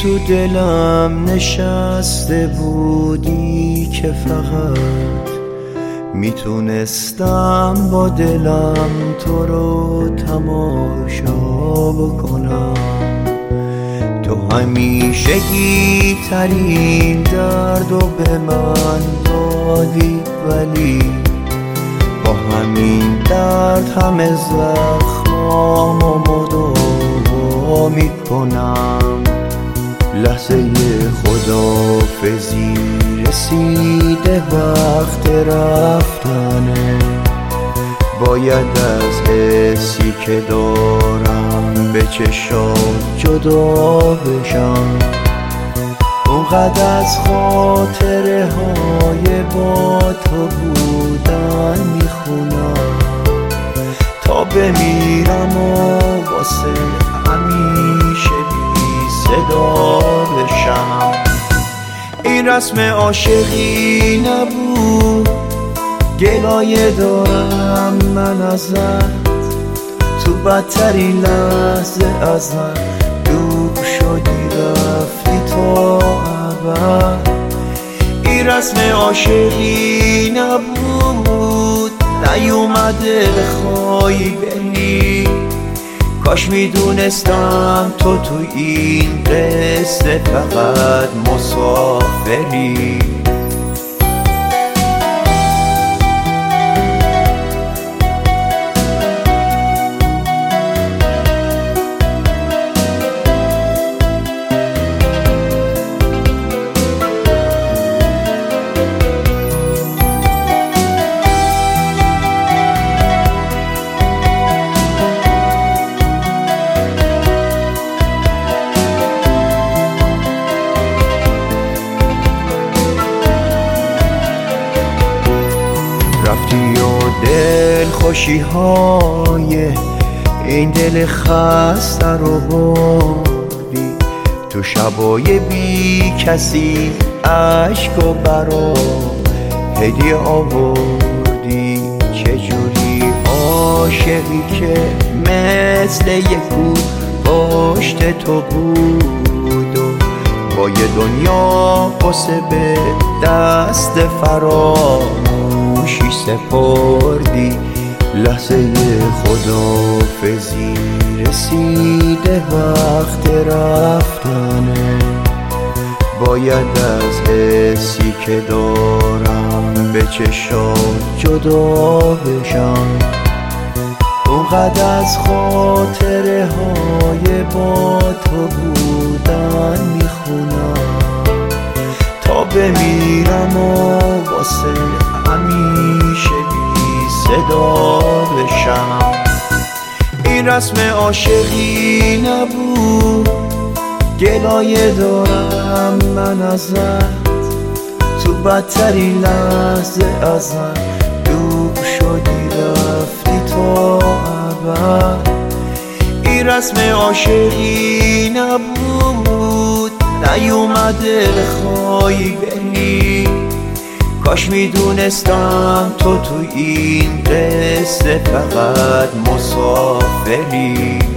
تو دلم نشسته بودی که فقط میتونستم با دلم تو رو تماشا بکنم. تو همیشگی ترین درد و به من دادی، ولی با همین درد همه زخمامو مداوا میکنم. لحظه خداحافظی رسیده، وقت رفتنه. باید از حسی که دارم به چشات جدا بشم. اونقدر از خاطره های با تو بودن میخونم تا بمیرم و واسه همیشه بی صدا بشم. این رسم عاشقی نبود، گلایه دارم من ازت. تو بدترین لحظه ازم دور شدی رفتی تا ابد. این رسم عاشقی نبود، نیومده بخوای بری. کاش میدونستم تو این قصه فقط مسافری. رفتی و دل خوشی های این دل خسته رو بردی. تو شبای بی کسی عشق و برا هدیه آوردی. چجوری عاشقی که مثل یک بود پشت تو بود و با یه دنیا قصه به دست فراموشی سپردی. لحظه خداحافظی رسیده، وقت رفتنه. باید از حسی که دارم به چشات جدا بشم. اونقدر از خاطره های با تو بودن میخونم تا بمیرم و واسه همیشه بی صدا بشم. این رسم عاشقی نبود، گلایه دارم من ازت. تو بدترین لحظه ازم دور شدی رفتی تا ابد. این رسم عاشقی نبود، نیومده بخوای بری. کاش میدونستم تو این قصه فقط مسافری.